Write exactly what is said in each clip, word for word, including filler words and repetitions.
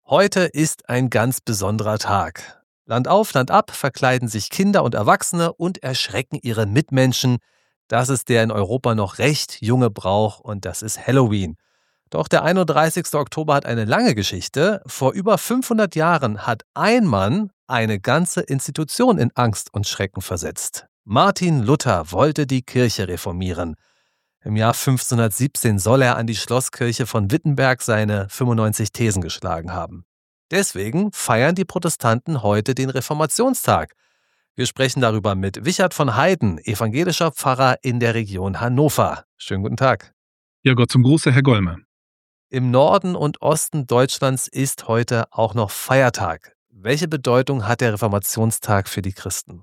Heute ist ein ganz besonderer Tag. Land auf, Land ab verkleiden sich Kinder und Erwachsene und erschrecken ihre Mitmenschen. Das ist der in Europa noch recht junge Brauch und das ist Halloween. Doch der einunddreißigste Oktober hat eine lange Geschichte. Vor über fünfhundert Jahren hat ein Mann eine ganze Institution in Angst und Schrecken versetzt. Martin Luther wollte die Kirche reformieren. Im Jahr fünfzehnhundertsiebzehn soll er an die Schlosskirche von Wittenberg seine fünfundneunzig Thesen geschlagen haben. Deswegen feiern die Protestanten heute den Reformationstag. Wir sprechen darüber mit Wichert von Heyden, evangelischer Pfarrer in der Region Hannover. Schönen guten Tag. Ja, Gott zum Gruße, Herr Gollme. Im Norden und Osten Deutschlands ist heute auch noch Feiertag. Welche Bedeutung hat der Reformationstag für die Christen?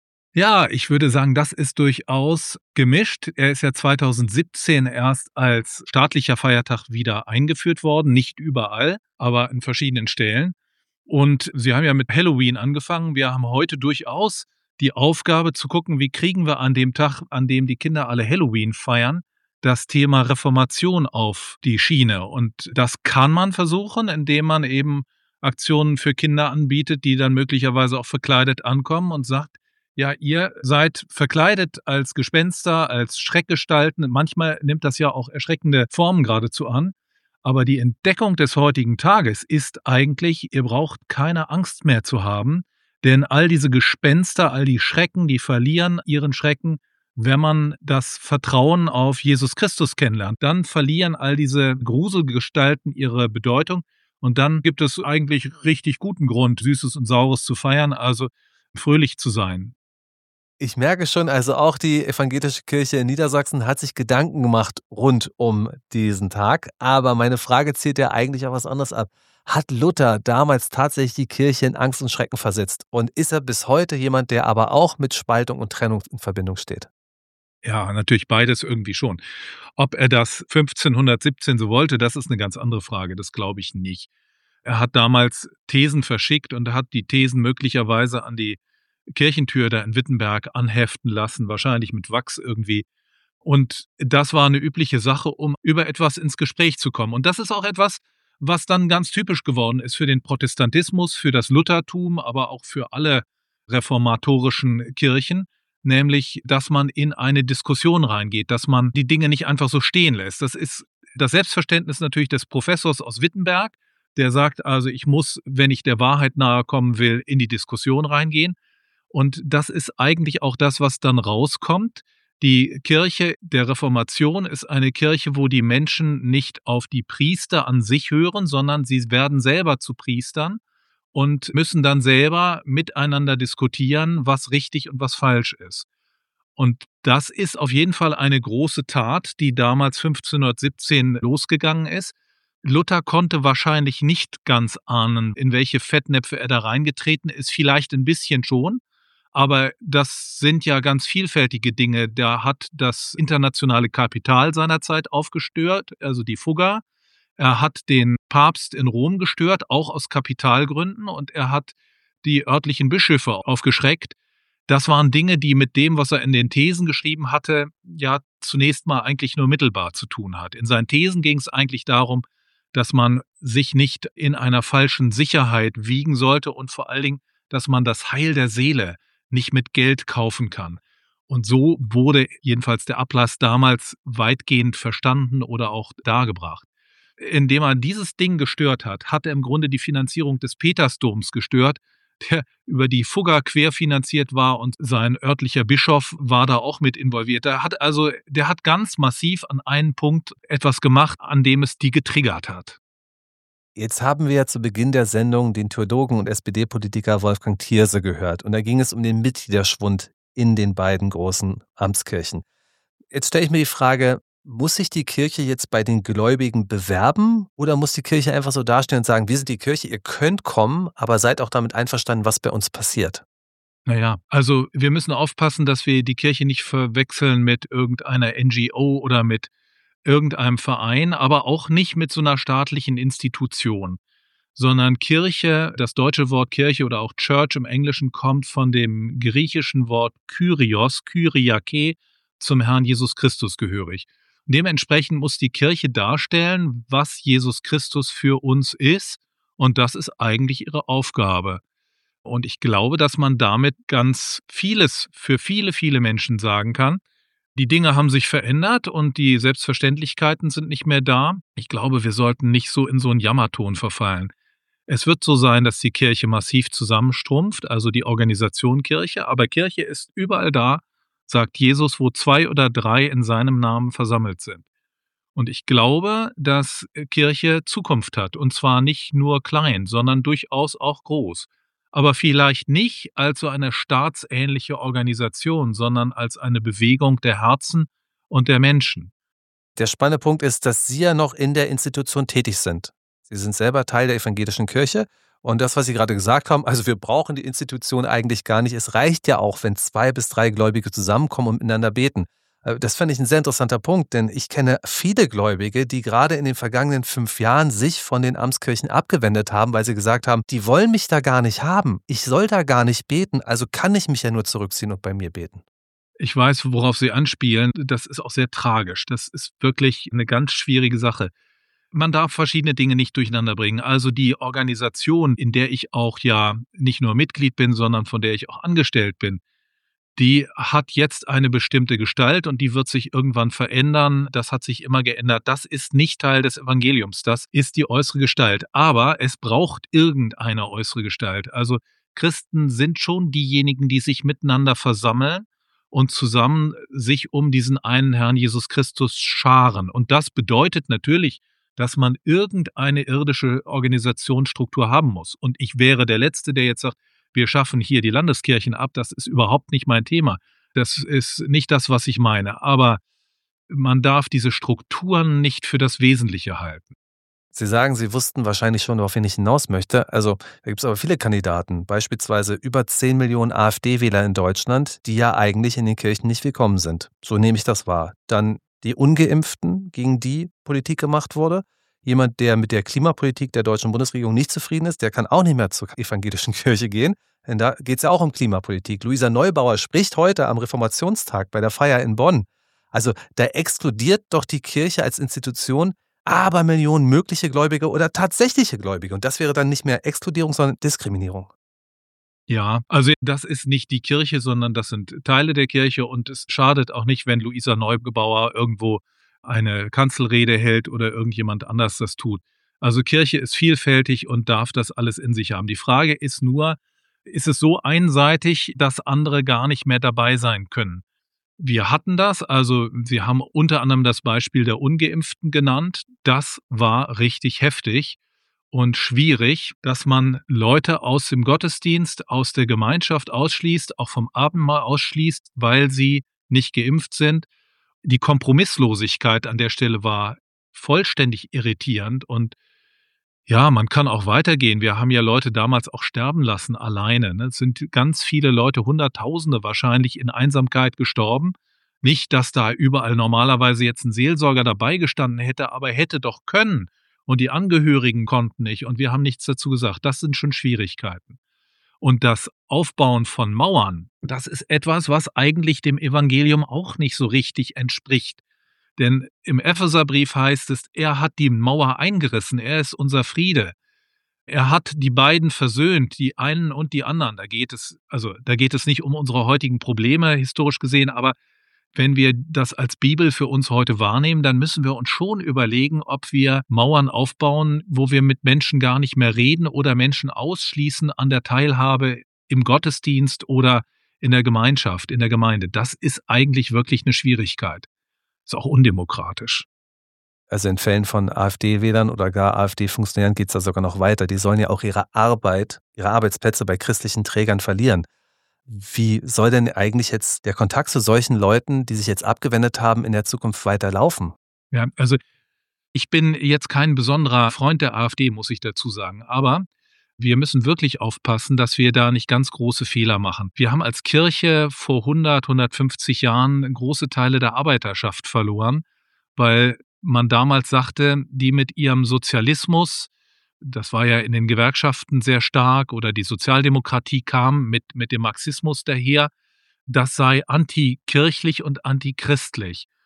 Ja, ich würde sagen, das ist durchaus gemischt. Er ist ja zweitausendsiebzehn erst als staatlicher Feiertag wieder eingeführt worden, nicht überall, aber in verschiedenen Stellen. Und Sie haben ja mit Halloween angefangen. Wir haben heute durchaus die Aufgabe zu gucken, wie kriegen wir an dem Tag, an dem die Kinder alle Halloween feiern, das Thema Reformation auf die Schiene. Und das kann man versuchen, indem man eben Aktionen für Kinder anbietet, die dann möglicherweise auch verkleidet ankommen und sagt, ja, ihr seid verkleidet als Gespenster, als Schreckgestalten. Manchmal nimmt das ja auch erschreckende Formen geradezu an. Aber die Entdeckung des heutigen Tages ist eigentlich, ihr braucht keine Angst mehr zu haben, denn all diese Gespenster, all die Schrecken, die verlieren ihren Schrecken, wenn man das Vertrauen auf Jesus Christus kennenlernt. Dann verlieren all diese Gruselgestalten ihre Bedeutung und dann gibt es eigentlich richtig guten Grund, Süßes und Saures zu feiern, also fröhlich zu sein. Ich merke schon, also auch die evangelische Kirche in Niedersachsen hat sich Gedanken gemacht rund um diesen Tag. Aber meine Frage zielt ja eigentlich auf was anderes ab. Hat Luther damals tatsächlich die Kirche in Angst und Schrecken versetzt? Und ist er bis heute jemand, der aber auch mit Spaltung und Trennung in Verbindung steht? Ja, natürlich beides irgendwie schon. Ob er das fünfzehnhundertsiebzehn so wollte, das ist eine ganz andere Frage. Das glaube ich nicht. Er hat damals Thesen verschickt und hat die Thesen möglicherweise an die Kirchentür da in Wittenberg anheften lassen, wahrscheinlich mit Wachs irgendwie. Und das war eine übliche Sache, um über etwas ins Gespräch zu kommen. Und das ist auch etwas, was dann ganz typisch geworden ist für den Protestantismus, für das Luthertum, aber auch für alle reformatorischen Kirchen, nämlich, dass man in eine Diskussion reingeht, dass man die Dinge nicht einfach so stehen lässt. Das ist das Selbstverständnis natürlich des Professors aus Wittenberg, der sagt also, ich muss, wenn ich der Wahrheit nahe kommen will, in die Diskussion reingehen. Und das ist eigentlich auch das, was dann rauskommt. Die Kirche der Reformation ist eine Kirche, wo die Menschen nicht auf die Priester an sich hören, sondern sie werden selber zu Priestern und müssen dann selber miteinander diskutieren, was richtig und was falsch ist. Und das ist auf jeden Fall eine große Tat, die damals fünfzehnhundertsiebzehn losgegangen ist. Luther konnte wahrscheinlich nicht ganz ahnen, in welche Fettnäpfe er da reingetreten ist, vielleicht ein bisschen schon. Aber das sind ja ganz vielfältige Dinge. Da hat das internationale Kapital seinerzeit aufgestört, also die Fugger. Er hat den Papst in Rom gestört, auch aus Kapitalgründen. Und er hat die örtlichen Bischöfe aufgeschreckt. Das waren Dinge, die mit dem, was er in den Thesen geschrieben hatte, ja zunächst mal eigentlich nur mittelbar zu tun hat. In seinen Thesen ging es eigentlich darum, dass man sich nicht in einer falschen Sicherheit wiegen sollte und vor allen Dingen, dass man das Heil der Seele nicht mit Geld kaufen kann. Und so wurde jedenfalls der Ablass damals weitgehend verstanden oder auch dargebracht. Indem er dieses Ding gestört hat, hat er im Grunde die Finanzierung des Petersdoms gestört, der über die Fugger querfinanziert war und sein örtlicher Bischof war da auch mit involviert. Der hat also, der hat ganz massiv an einen Punkt etwas gemacht, an dem es die getriggert hat. Jetzt haben wir ja zu Beginn der Sendung den Theologen und S P D-Politiker Wolfgang Thierse gehört. Und da ging es um den Mitgliederschwund in den beiden großen Amtskirchen. Jetzt stelle ich mir die Frage, muss sich die Kirche jetzt bei den Gläubigen bewerben oder muss die Kirche einfach so dastehen und sagen, wir sind die Kirche, ihr könnt kommen, aber seid auch damit einverstanden, was bei uns passiert? Naja, also wir müssen aufpassen, dass wir die Kirche nicht verwechseln mit irgendeiner N G O oder mit irgendeinem Verein, aber auch nicht mit so einer staatlichen Institution, sondern Kirche, das deutsche Wort Kirche oder auch Church im Englischen kommt von dem griechischen Wort Kyrios, Kyriake, zum Herrn Jesus Christus gehörig. Dementsprechend muss die Kirche darstellen, was Jesus Christus für uns ist Und das ist eigentlich ihre Aufgabe. Und ich glaube, dass man damit ganz vieles für viele, viele Menschen sagen kann. Die Dinge haben sich verändert und die Selbstverständlichkeiten sind nicht mehr da. Ich glaube, wir sollten nicht so in so einen Jammerton verfallen. Es wird so sein, dass die Kirche massiv zusammenstrumpft, also die Organisation Kirche, aber Kirche ist überall da, sagt Jesus, wo zwei oder drei in seinem Namen versammelt sind. Und ich glaube, dass Kirche Zukunft hat, und zwar nicht nur klein, sondern durchaus auch groß. Aber vielleicht nicht als so eine staatsähnliche Organisation, sondern als eine Bewegung der Herzen und der Menschen. Der spannende Punkt ist, dass Sie ja noch in der Institution tätig sind. Sie sind selber Teil der evangelischen Kirche. Und das, was Sie gerade gesagt haben, also wir brauchen die Institution eigentlich gar nicht. Es reicht ja auch, wenn zwei bis drei Gläubige zusammenkommen und miteinander beten. Das fand ich ein sehr interessanter Punkt, denn ich kenne viele Gläubige, die gerade in den vergangenen fünf Jahren sich von den Amtskirchen abgewendet haben, weil sie gesagt haben, die wollen mich da gar nicht haben. Ich soll da gar nicht beten, also kann ich mich ja nur zurückziehen und bei mir beten. Ich weiß, worauf Sie anspielen. Das ist auch sehr tragisch. Das ist wirklich eine ganz schwierige Sache. Man darf verschiedene Dinge nicht durcheinander bringen. Also die Organisation, in der ich auch ja nicht nur Mitglied bin, sondern von der ich auch angestellt bin, die hat jetzt eine bestimmte Gestalt und die wird sich irgendwann verändern. Das hat sich immer geändert. Das ist nicht Teil des Evangeliums. Das ist die äußere Gestalt. Aber es braucht irgendeine äußere Gestalt. Also Christen sind schon diejenigen, die sich miteinander versammeln und zusammen sich um diesen einen Herrn Jesus Christus scharen. Und das bedeutet natürlich, dass man irgendeine irdische Organisationsstruktur haben muss. Und ich wäre der Letzte, der jetzt sagt, wir schaffen hier die Landeskirchen ab. Das ist überhaupt nicht mein Thema. Das ist nicht das, was ich meine. Aber man darf diese Strukturen nicht für das Wesentliche halten. Sie sagen, Sie wussten wahrscheinlich schon, worauf ich hinaus möchte. Also da gibt es aber viele Kandidaten, beispielsweise über zehn Millionen AfD-Wähler in Deutschland, die ja eigentlich in den Kirchen nicht willkommen sind. So nehme ich das wahr. Dann die Ungeimpften, gegen die Politik gemacht wurde. Jemand, der mit der Klimapolitik der deutschen Bundesregierung nicht zufrieden ist, der kann auch nicht mehr zur evangelischen Kirche gehen. Denn da geht es ja auch um Klimapolitik. Luisa Neubauer spricht heute am Reformationstag bei der Feier in Bonn. Also da exkludiert doch die Kirche als Institution aber Millionen mögliche Gläubige oder tatsächliche Gläubige. Und das wäre dann nicht mehr Exkludierung, sondern Diskriminierung. Ja, also das ist nicht die Kirche, sondern das sind Teile der Kirche. Und es schadet auch nicht, wenn Luisa Neubauer irgendwo eine Kanzelrede hält oder irgendjemand anders das tut. Also Kirche ist vielfältig und darf das alles in sich haben. Die Frage ist nur, ist es so einseitig, dass andere gar nicht mehr dabei sein können? Wir hatten das, also Sie haben unter anderem das Beispiel der Ungeimpften genannt. Das war richtig heftig und schwierig, dass man Leute aus dem Gottesdienst, aus der Gemeinschaft ausschließt, auch vom Abendmahl ausschließt, weil sie nicht geimpft sind. Die Kompromisslosigkeit an der Stelle war vollständig irritierend und ja, man kann auch weitergehen. Wir haben ja Leute damals auch sterben lassen alleine. Es sind ganz viele Leute, Hunderttausende wahrscheinlich in Einsamkeit gestorben. Nicht, dass da überall normalerweise jetzt ein Seelsorger dabei gestanden hätte, aber hätte doch können. Und die Angehörigen konnten nicht und wir haben nichts dazu gesagt. Das sind schon Schwierigkeiten. Und das Aufbauen von Mauern, das ist etwas, was eigentlich dem Evangelium auch nicht so richtig entspricht. Denn im Epheserbrief heißt es, er hat die Mauer eingerissen, er ist unser Friede. Er hat die beiden versöhnt, die einen und die anderen. Da geht es, also da geht es nicht um unsere heutigen Probleme, historisch gesehen, aber wenn wir das als Bibel für uns heute wahrnehmen, dann müssen wir uns schon überlegen, ob wir Mauern aufbauen, wo wir mit Menschen gar nicht mehr reden oder Menschen ausschließen an der Teilhabe im Gottesdienst oder in der Gemeinschaft, in der Gemeinde. Das ist eigentlich wirklich eine Schwierigkeit. Ist auch undemokratisch. Also in Fällen von AfD-Wählern oder gar AfD-Funktionären geht es da sogar noch weiter. Die sollen ja auch ihre Arbeit, ihre Arbeitsplätze bei christlichen Trägern verlieren. Wie soll denn eigentlich jetzt der Kontakt zu solchen Leuten, die sich jetzt abgewendet haben, in der Zukunft weiterlaufen? Ja, also ich bin jetzt kein besonderer Freund der AfD, muss ich dazu sagen. Aber wir müssen wirklich aufpassen, dass wir da nicht ganz große Fehler machen. Wir haben als Kirche vor hundert, hundertfünfzig Jahren große Teile der Arbeiterschaft verloren, weil man damals sagte, die mit ihrem Sozialismus, das war ja in den Gewerkschaften sehr stark, oder die Sozialdemokratie kam mit, mit dem Marxismus daher, das sei antikirchlich und antichristlich.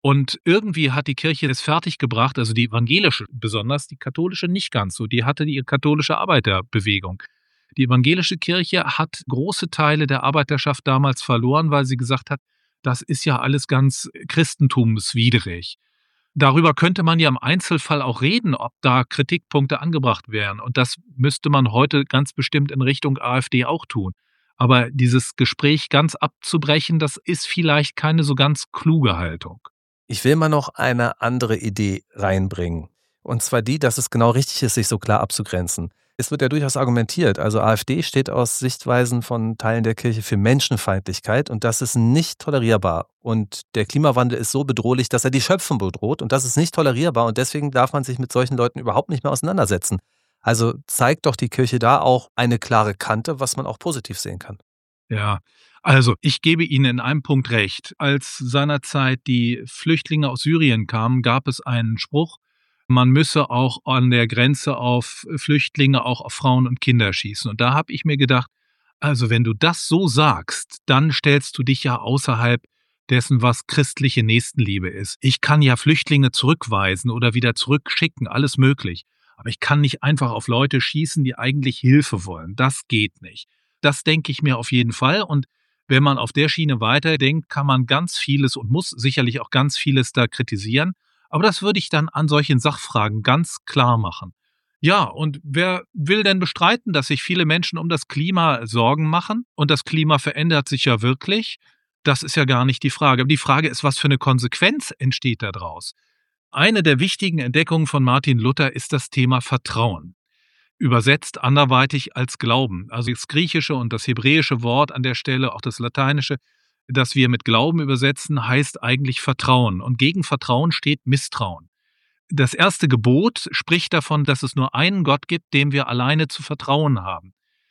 Und irgendwie hat die Kirche es fertiggebracht, also die evangelische besonders, die katholische nicht ganz so. Die hatte die katholische Arbeiterbewegung. Die evangelische Kirche hat große Teile der Arbeiterschaft damals verloren, weil sie gesagt hat, das ist ja alles ganz christentumswidrig. Darüber könnte man ja im Einzelfall auch reden, ob da Kritikpunkte angebracht wären. Und das müsste man heute ganz bestimmt in Richtung AfD auch tun. Aber dieses Gespräch ganz abzubrechen, das ist vielleicht keine so ganz kluge Haltung. Ich will mal noch eine andere Idee reinbringen. Und zwar die, dass es genau richtig ist, sich so klar abzugrenzen. Es wird ja durchaus argumentiert, also AfD steht aus Sichtweisen von Teilen der Kirche für Menschenfeindlichkeit und das ist nicht tolerierbar. Und der Klimawandel ist so bedrohlich, dass er die Schöpfung bedroht und das ist nicht tolerierbar und deswegen darf man sich mit solchen Leuten überhaupt nicht mehr auseinandersetzen. Also zeigt doch die Kirche da auch eine klare Kante, was man auch positiv sehen kann. Ja, also ich gebe Ihnen in einem Punkt recht. Als seinerzeit die Flüchtlinge aus Syrien kamen, gab es einen Spruch, man müsse auch an der Grenze auf Flüchtlinge, auch auf Frauen und Kinder schießen. Und da habe ich mir gedacht, also wenn du das so sagst, dann stellst du dich ja außerhalb dessen, was christliche Nächstenliebe ist. Ich kann ja Flüchtlinge zurückweisen oder wieder zurückschicken, alles möglich. Aber ich kann nicht einfach auf Leute schießen, die eigentlich Hilfe wollen. Das geht nicht. Das denke ich mir auf jeden Fall. Und wenn man auf der Schiene weiterdenkt, kann man ganz vieles und muss sicherlich auch ganz vieles da kritisieren. Aber das würde ich dann an solchen Sachfragen ganz klar machen. Ja, und wer will denn bestreiten, dass sich viele Menschen um das Klima Sorgen machen? Und das Klima verändert sich ja wirklich. Das ist ja gar nicht die Frage. Aber die Frage ist, was für eine Konsequenz entsteht daraus? Eine der wichtigen Entdeckungen von Martin Luther ist das Thema Vertrauen. Übersetzt anderweitig als Glauben. Also das griechische und das hebräische Wort an der Stelle, auch das lateinische, das wir mit Glauben übersetzen, heißt eigentlich Vertrauen. Und gegen Vertrauen steht Misstrauen. Das erste Gebot spricht davon, dass es nur einen Gott gibt, dem wir alleine zu vertrauen haben.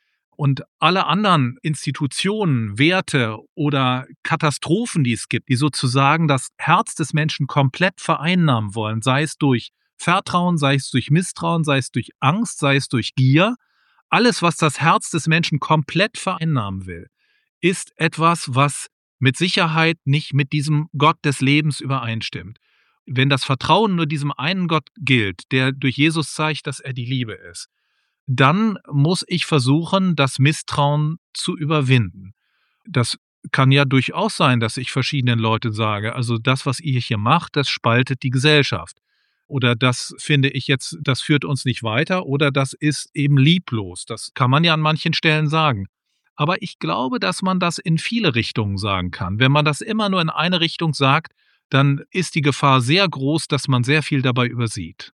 Und alle anderen Institutionen, Werte oder Katastrophen, die es gibt, die sozusagen das Herz des Menschen komplett vereinnahmen wollen, sei es durch Vertrauen, sei es durch Misstrauen, sei es durch Angst, sei es durch Gier, alles, was das Herz des Menschen komplett vereinnahmen will, ist etwas, was mit Sicherheit nicht mit diesem Gott des Lebens übereinstimmt. Wenn das Vertrauen nur diesem einen Gott gilt, der durch Jesus zeigt, dass er die Liebe ist, dann muss ich versuchen, das Misstrauen zu überwinden. Das kann ja durchaus sein, dass ich verschiedenen Leuten sage, also das, was ihr hier macht, das spaltet die Gesellschaft. Oder das finde ich jetzt, das führt uns nicht weiter oder das ist eben lieblos. Das kann man ja an manchen Stellen sagen. Aber ich glaube, dass man das in viele Richtungen sagen kann. Wenn man das immer nur in eine Richtung sagt, dann ist die Gefahr sehr groß, dass man sehr viel dabei übersieht.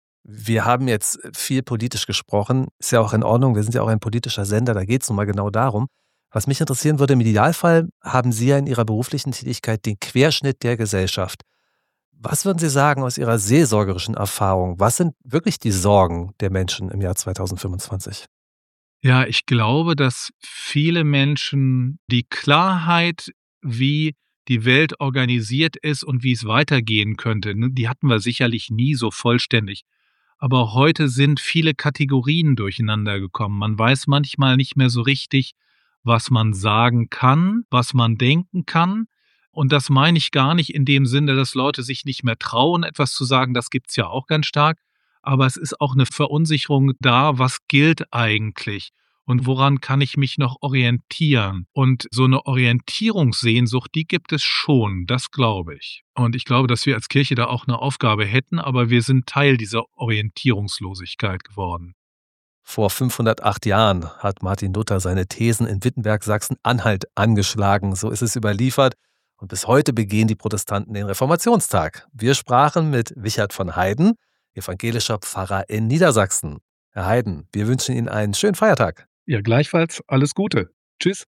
Wir haben jetzt viel politisch gesprochen, ist ja auch in Ordnung, wir sind ja auch ein politischer Sender, da geht es nun mal genau darum. Was mich interessieren würde, im Idealfall haben Sie ja in Ihrer beruflichen Tätigkeit den Querschnitt der Gesellschaft. Was würden Sie sagen aus Ihrer seelsorgerischen Erfahrung? Was sind wirklich die Sorgen der Menschen im Jahr zweitausendfünfundzwanzig? Ja, ich glaube, dass viele Menschen die Klarheit, wie die Welt organisiert ist und wie es weitergehen könnte, die hatten wir sicherlich nie so vollständig. Aber heute sind viele Kategorien durcheinander gekommen. Man weiß manchmal nicht mehr so richtig, was man sagen kann, was man denken kann. Und das meine ich gar nicht in dem Sinne, dass Leute sich nicht mehr trauen, etwas zu sagen. Das gibt's ja auch ganz stark. Aber es ist auch eine Verunsicherung da, was gilt eigentlich? Und woran kann ich mich noch orientieren? Und so eine Orientierungssehnsucht, die gibt es schon, das glaube ich. Und ich glaube, dass wir als Kirche da auch eine Aufgabe hätten, aber wir sind Teil dieser Orientierungslosigkeit geworden. Vor fünfhundertacht Jahren hat Martin Luther seine Thesen in Wittenberg, Sachsen-Anhalt angeschlagen. So ist es überliefert. Und bis heute begehen die Protestanten den Reformationstag. Wir sprachen mit Wichert von Heyden, evangelischer Pfarrer in Niedersachsen. Herr Heyden, wir wünschen Ihnen einen schönen Feiertag. Ja, gleichfalls alles Gute. Tschüss.